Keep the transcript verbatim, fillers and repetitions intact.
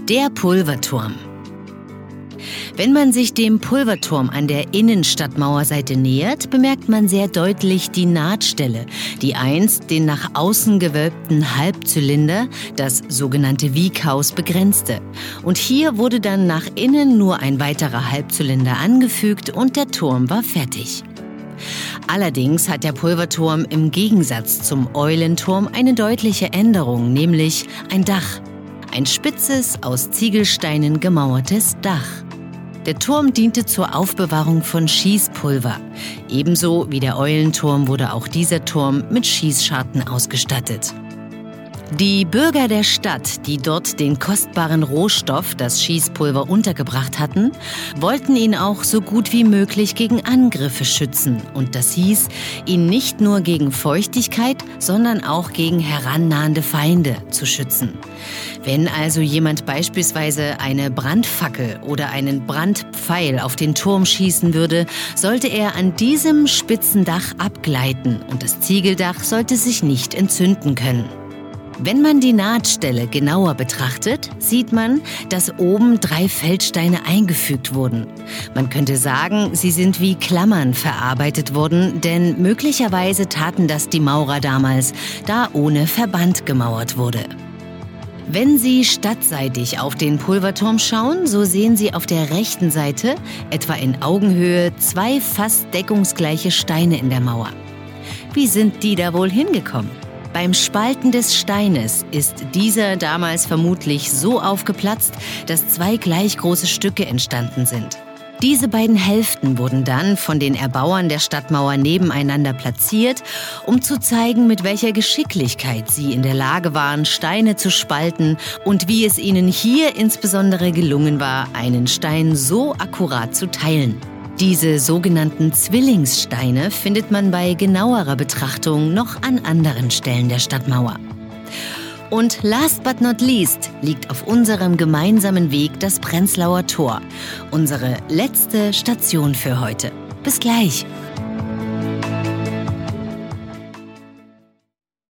Der Pulverturm. Wenn man sich dem Pulverturm an der Innenstadtmauerseite nähert, bemerkt man sehr deutlich die Nahtstelle, die einst den nach außen gewölbten Halbzylinder, das sogenannte Wiekhaus, begrenzte. Und hier wurde dann nach innen nur ein weiterer Halbzylinder angefügt und der Turm war fertig. Allerdings hat der Pulverturm im Gegensatz zum Eulenturm eine deutliche Änderung, nämlich ein Dach. Ein spitzes, aus Ziegelsteinen gemauertes Dach. Der Turm diente zur Aufbewahrung von Schießpulver. Ebenso wie der Eulenturm wurde auch dieser Turm mit Schießscharten ausgestattet. Die Bürger der Stadt, die dort den kostbaren Rohstoff, das Schießpulver, untergebracht hatten, wollten ihn auch so gut wie möglich gegen Angriffe schützen. Und das hieß, ihn nicht nur gegen Feuchtigkeit, sondern auch gegen herannahende Feinde zu schützen. Wenn also jemand beispielsweise eine Brandfackel oder einen Brandpfeil auf den Turm schießen würde, sollte er an diesem spitzen Dach abgleiten und das Ziegeldach sollte sich nicht entzünden können. Wenn man die Nahtstelle genauer betrachtet, sieht man, dass oben drei Feldsteine eingefügt wurden. Man könnte sagen, sie sind wie Klammern verarbeitet worden, denn möglicherweise taten das die Maurer damals, da ohne Verband gemauert wurde. Wenn Sie stadtseitig auf den Pulverturm schauen, so sehen Sie auf der rechten Seite, etwa in Augenhöhe, zwei fast deckungsgleiche Steine in der Mauer. Wie sind die da wohl hingekommen? Beim Spalten des Steines ist dieser damals vermutlich so aufgeplatzt, dass zwei gleich große Stücke entstanden sind. Diese beiden Hälften wurden dann von den Erbauern der Stadtmauer nebeneinander platziert, um zu zeigen, mit welcher Geschicklichkeit sie in der Lage waren, Steine zu spalten und wie es ihnen hier insbesondere gelungen war, einen Stein so akkurat zu teilen. Diese sogenannten Zwillingssteine findet man bei genauerer Betrachtung noch an anderen Stellen der Stadtmauer. Und last but not least liegt auf unserem gemeinsamen Weg das Prenzlauer Tor, unsere letzte Station für heute. Bis gleich!